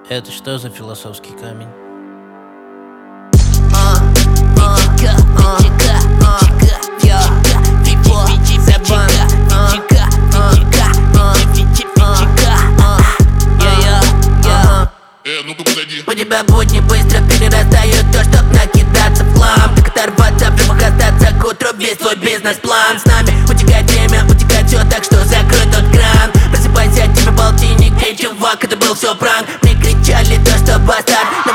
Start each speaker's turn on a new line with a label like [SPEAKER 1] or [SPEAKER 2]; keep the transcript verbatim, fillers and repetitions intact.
[SPEAKER 1] Это что за философский камень?
[SPEAKER 2] У тебя будни быстро перерастают то, чтоб накидаться в хлам. Так оторваться, в живых остаться к утру весь твой бизнес-план. С нами утекает время, утекает все, так что закрой тот кран. Просыпайся, тебе полтинник, эй, чувак, это был все пранк. Мне кричали то, что бастард,